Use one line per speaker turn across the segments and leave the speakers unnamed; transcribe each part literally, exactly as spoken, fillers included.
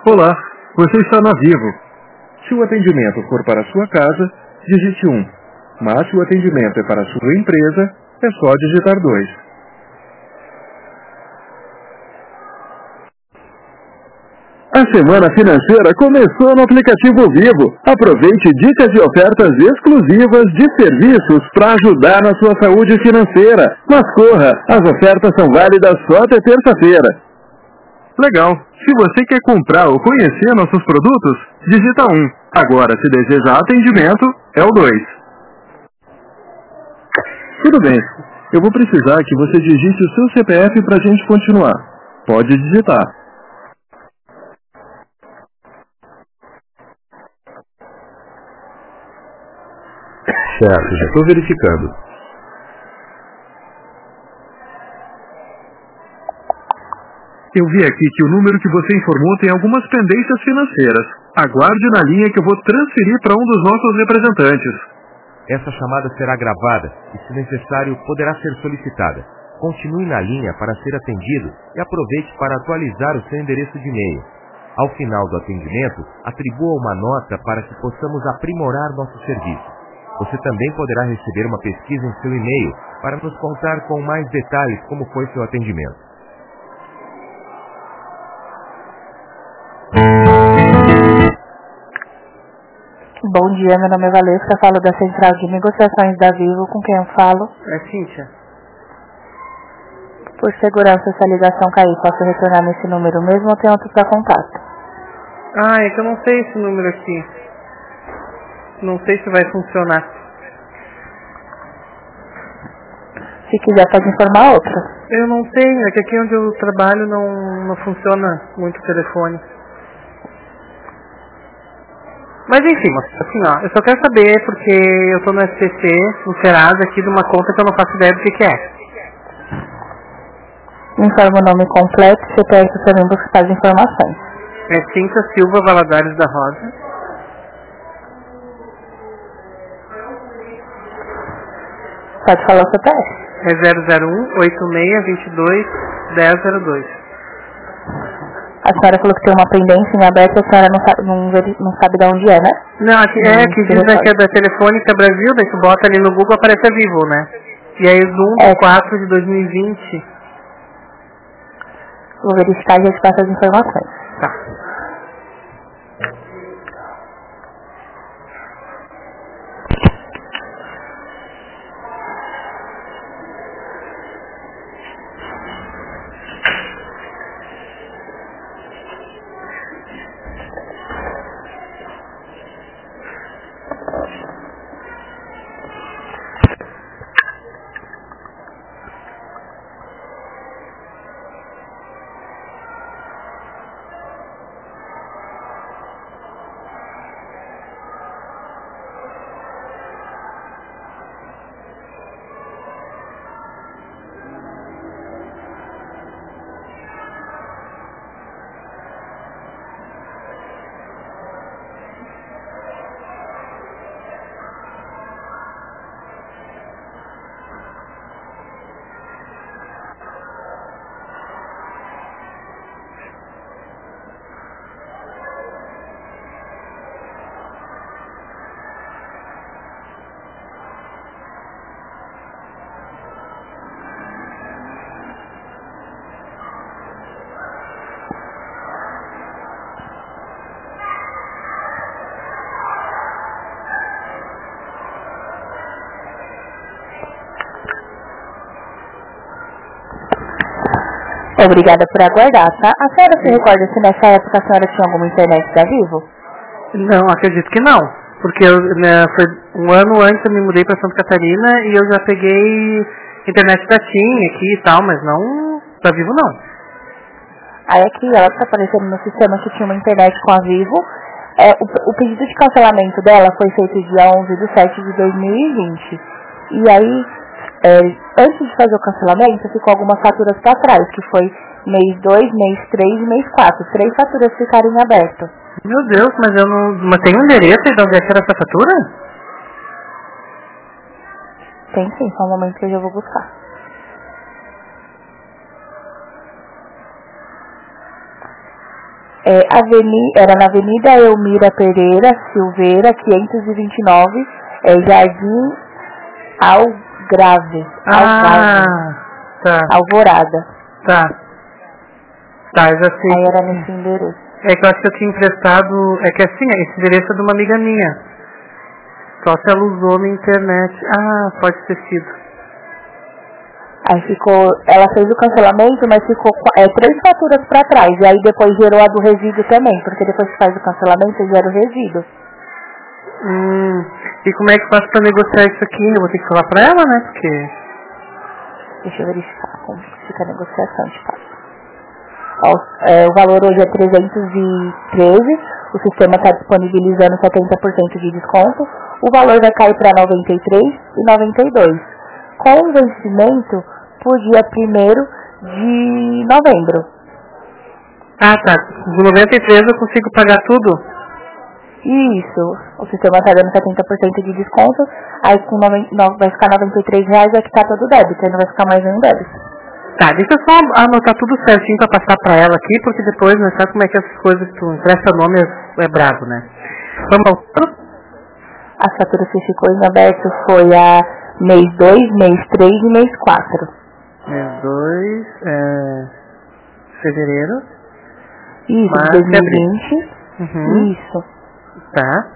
Olá, você está na Vivo. Se o atendimento for para a sua casa, digite um. Mas se o atendimento é para a sua empresa, é só digitar dois. A semana financeira começou no aplicativo Vivo. Aproveite dicas e ofertas exclusivas de serviços para ajudar na sua saúde financeira. Mas corra, as ofertas são válidas só até terça-feira. Legal. Se você quer comprar ou conhecer nossos produtos, digita um. Agora, se deseja atendimento, é o dois. Tudo bem. Eu vou precisar que você digite o seu C P F para a gente continuar. Pode digitar. Certo, já estou verificando. Eu vi aqui que o número que você informou tem algumas pendências financeiras. Aguarde na linha que eu vou transferir para um dos nossos representantes.
Essa chamada será gravada e, se necessário, poderá ser solicitada. Continue na linha para ser atendido e aproveite para atualizar o seu endereço de e-mail. Ao final do atendimento, atribua uma nota para que possamos aprimorar nosso serviço. Você também poderá receber uma pesquisa em seu e-mail para nos contar com mais detalhes como foi seu atendimento.
Bom dia, meu nome é Valesca, falo da Central de Negociações da Vivo, com quem eu falo?
É Cíntia.
Por segurança, se a ligação cair, posso retornar nesse número mesmo ou tem outro para contato?
Ah, é que eu não sei esse número aqui. Não sei se vai funcionar.
Se quiser, pode informar outro.
Eu não tenho, é que aqui onde eu trabalho não, não funciona muito o telefone. Mas enfim, assim ó, eu só quero saber porque eu tô no S P C, no Serasa, aqui de uma conta que eu não faço ideia do que que é.
Informa o nome completo e C P F também buscar as informações.
É Cíntia Silva Valadares da Rosa.
Pode falar o C P F.
É zero zero um, oito seis, dois dois, dez zero dois.
A senhora falou que tem uma pendência em aberto, a senhora não sabe, não, não sabe de onde é, né?
Não, aqui, é, aqui diz né, que é da Telefônica Brasil, daí tu bota ali no Google, aparece a Vivo, né? E aí o um
é.
de quatro de dois mil e vinte.
Vou verificar e já te passo as informações.
Tá.
Obrigada por aguardar, tá? A senhora se recorda se nessa época a senhora tinha alguma internet da Vivo?
Não, acredito que não. Porque eu, né, foi um ano antes eu me mudei para Santa Catarina e eu já peguei internet da TIM aqui e tal, mas não da Vivo não.
Aí aqui ela está aparecendo no sistema que tinha uma internet com a Vivo. É, o, o pedido de cancelamento dela foi feito dia onze de setembro de dois mil e vinte. E aí, é, antes de fazer o cancelamento, ficou algumas faturas para trás, que foi mês dois, mês três e mês quatro. Três faturas ficaram em aberto.
Meu Deus, mas eu não... Mas tem um endereço aí de onde é que era essa fatura?
Tem sim, só um momento que eu já vou buscar. É, aveni, era na Avenida Elmira Pereira Silveira, quinhentos e vinte e nove, é, Jardim Algrave.
Ah, tá.
Alvorada.
Tá. Tá, eu já sei.
Aí era nesse endereço.
É que eu acho que eu tinha emprestado... É que assim, esse endereço é de uma amiga minha. Só se ela usou na internet. Ah, pode ter sido.
Aí ficou, ela fez o cancelamento, mas ficou é, três faturas pra trás. E aí depois gerou a do resíduo também, porque depois que faz o cancelamento, gera o resíduo.
Hum, e como é que faço pra negociar isso aqui? Eu vou ter que falar pra ela, né? Porque...
Deixa eu verificar como fica a negociação de fato. Ó, é, o valor hoje é trezentos e treze, o sistema está disponibilizando setenta por cento de desconto. O valor vai cair para noventa e três reais e noventa e dois centavos. Com o vencimento por dia primeiro de novembro.
Ah, tá. Com noventa e três eu consigo pagar tudo?
Isso. O sistema está dando setenta por cento de desconto. Aí com nove, no, vai ficar noventa e três reais, vai ficar todo débito. Aí não vai ficar mais nenhum débito.
Tá, deixa eu só anotar tudo certinho pra passar pra ela aqui, porque depois, né, sabe como é que essas coisas que tu empresta nome é, é brabo, né? Vamos ao...
As faturas que ficou em aberto foi a mês dois, mês três e mês quatro.
Mês dois, é... fevereiro.
Isso,
março,
dois mil e vinte.
Uhum.
Isso.
Tá.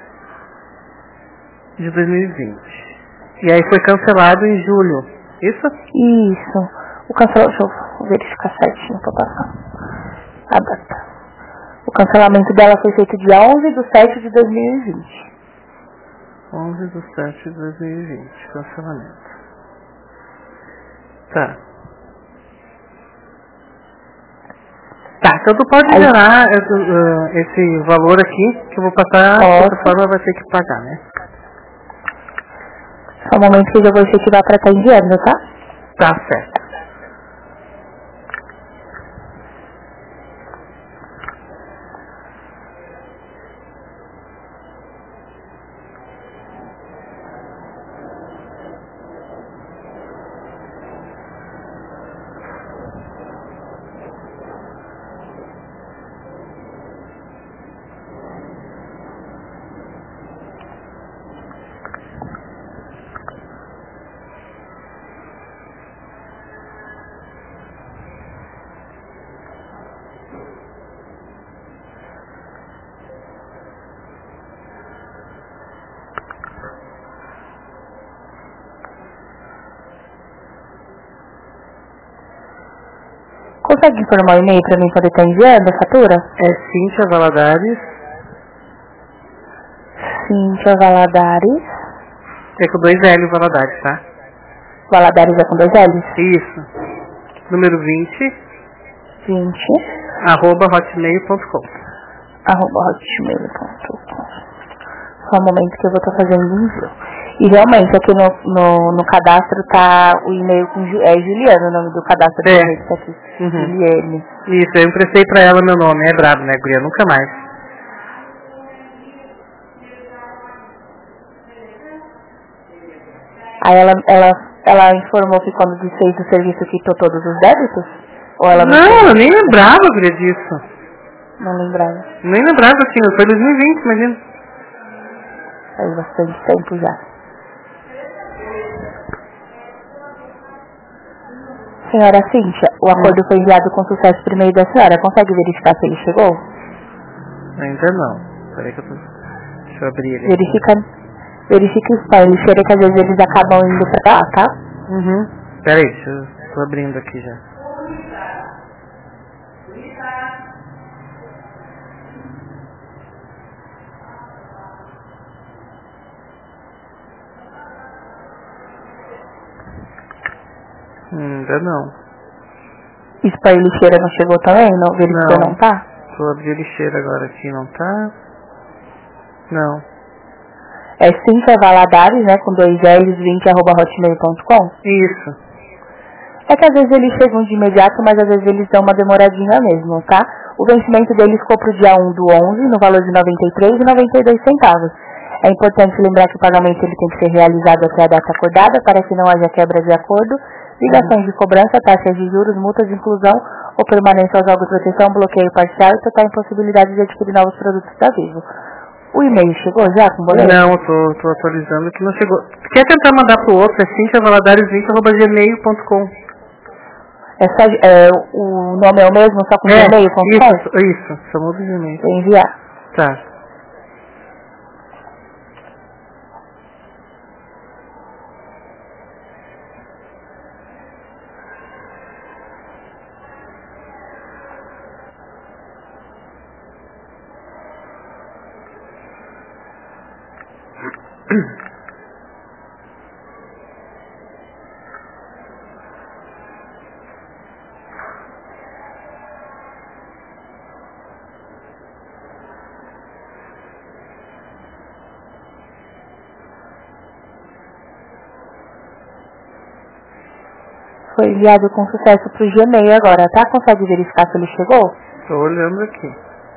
De dois mil e vinte. E aí foi cancelado em julho. Isso?
Isso. O cancelamento, deixa eu verificar certinho pra passar a data. O cancelamento dela foi feito dia onze de setembro de dois mil e vinte.
onze de setembro de dois mil e vinte, cancelamento. Tá. Tá, então tu pode
Aí,
gerar uh, esse valor aqui, que eu vou passar, de outra forma vai ter que pagar, né?
Só um momento que eu já vou efetivar pra estar enviando, tá?
Tá certo.
Consegue informar o e-mail pra mim poder estar enviando a fatura?
É Cíntia Valadares.
Cíntia Valadares.
É com dois L Valadares, tá?
Valadares é com dois L's?
Isso. Número vinte.
vinte.
Arroba hotmail ponto com.
Arroba hotmail ponto com. Só um momento que eu vou estar fazendo o envio. E realmente aqui no, no, no cadastro tá o e-mail com Ju, é Juliano, o nome do cadastro do
é.
e-mail que tá aqui.
Uhum.
Juliane.
Isso, eu emprestei pra ela meu nome, é brabo, né, guria? Nunca mais.
Aí ela, ela, ela informou que quando desfez o serviço quitou todos os débitos? Ou ela não,
não eu nem lembrava, guria, disso.
Não lembrava.
Nem lembrava, assim, foi dois mil e vinte, imagina.
Faz bastante tempo já. Senhora Cíntia, o acordo foi enviado com sucesso por e-mail da senhora. Consegue verificar se ele chegou?
Ainda não. Peraí que eu tô... Deixa eu abrir ele.
Verifica, verifica o spam, lixeira, que às vezes eles acabam indo pra lá, tá?
Uhum. Peraí, deixa eu... Tô abrindo aqui já. Ainda não.
Spam e lixeira não chegou também? Não, verificou não, não tá?
Vou abrir a lixeira agora aqui, não tá? Não.
É Cíntia Valadares, né, com dois L's, vinte, arroba hotmail ponto com?
Isso.
É que às vezes eles chegam de imediato, mas às vezes eles dão uma demoradinha mesmo, tá? O vencimento deles ficou pro dia um do onze, no valor de noventa e três reais e noventa e dois centavos. É importante lembrar que o pagamento ele tem que ser realizado até a data acordada, para que não haja quebra de acordo, ligações de cobrança, taxas de juros, multas de inclusão ou permanência aos jogos de proteção, bloqueio parcial e total impossibilidade de adquirir novos produtos da Vivo. O e-mail chegou já com o boleto?
Não, eu tô, tô atualizando que não chegou. Quer tentar mandar pro outro? É cintia valadares vinte arroba gmail ponto com.
É só, é, o nome é o mesmo, só com
é,
gmail ponto com?
Isso, isso, só muda o Gmail.
Vou enviar.
Tá.
Foi enviado com sucesso pro Gmail agora, tá? Consegue verificar se ele chegou?
Tô olhando aqui.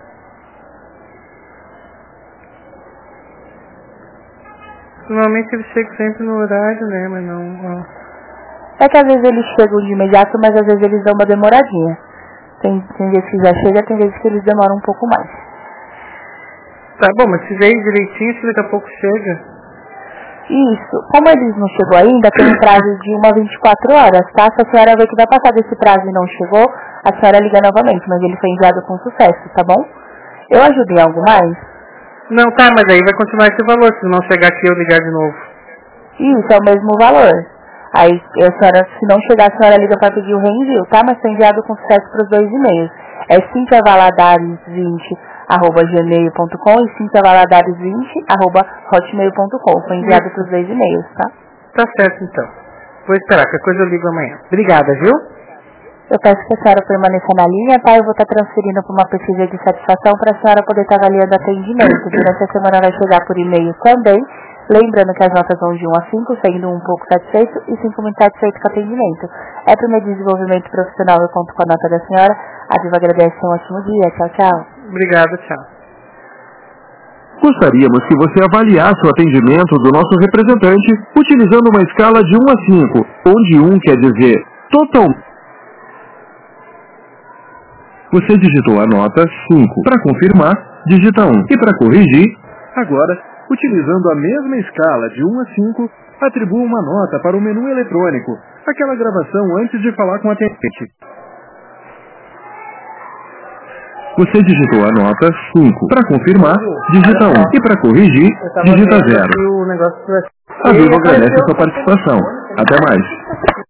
Normalmente ele chega sempre no horário, né? Mas não... Ó.
É que às vezes eles chegam de imediato, mas às vezes eles dão uma demoradinha. Tem, tem vezes que já chega, tem vezes que eles demoram um pouco mais.
Tá bom, mas se veio direitinho, se daqui a pouco chega...
Isso. Como eles não chegou ainda, tem um prazo de uma a vinte e quatro horas, tá? Se a senhora vê que vai passar desse prazo e não chegou, a senhora liga novamente, mas ele foi enviado com sucesso, tá bom? Eu ajudo em algo mais?
Não, tá, mas aí vai continuar esse valor, se não chegar aqui eu ligar de novo.
Isso, é o mesmo valor. Aí, a senhora, se não chegar, a senhora liga para pedir o reenvio, tá? Mas foi enviado com sucesso para os dois e-mails. É cintia valadares vinte arroba gmail ponto com e cintia valadares vinte arroba hotmail ponto com. Foi enviado para os dois e-mails, tá?
Tá certo, então. Vou esperar, qualquer coisa eu ligo amanhã. Obrigada, viu?
Eu peço que a senhora permaneça na linha, tá? Eu vou estar transferindo para uma pesquisa de satisfação para a senhora poder estar avaliando atendimento. Durante a semana vai chegar por e-mail também. Lembrando que as notas vão de um a cinco, sendo um pouco satisfeito e cinco muito satisfeito com o atendimento. É para o meu desenvolvimento profissional, eu conto com a nota da senhora. A Vivo agradece, um ótimo dia. Tchau, tchau.
Obrigado, tchau.
Gostaríamos que você avaliasse o atendimento do nosso representante utilizando uma escala de um a cinco, onde um quer dizer total. Você digitou a nota cinco. Para confirmar, digita um. E para corrigir, agora, utilizando a mesma escala de um a cinco, atribua uma nota para o menu eletrônico, aquela gravação antes de falar com o atendente. Você digitou a nota cinco. Para confirmar, digita um. E para corrigir, digita zero. A Vivo agradece a sua participação. Até mais.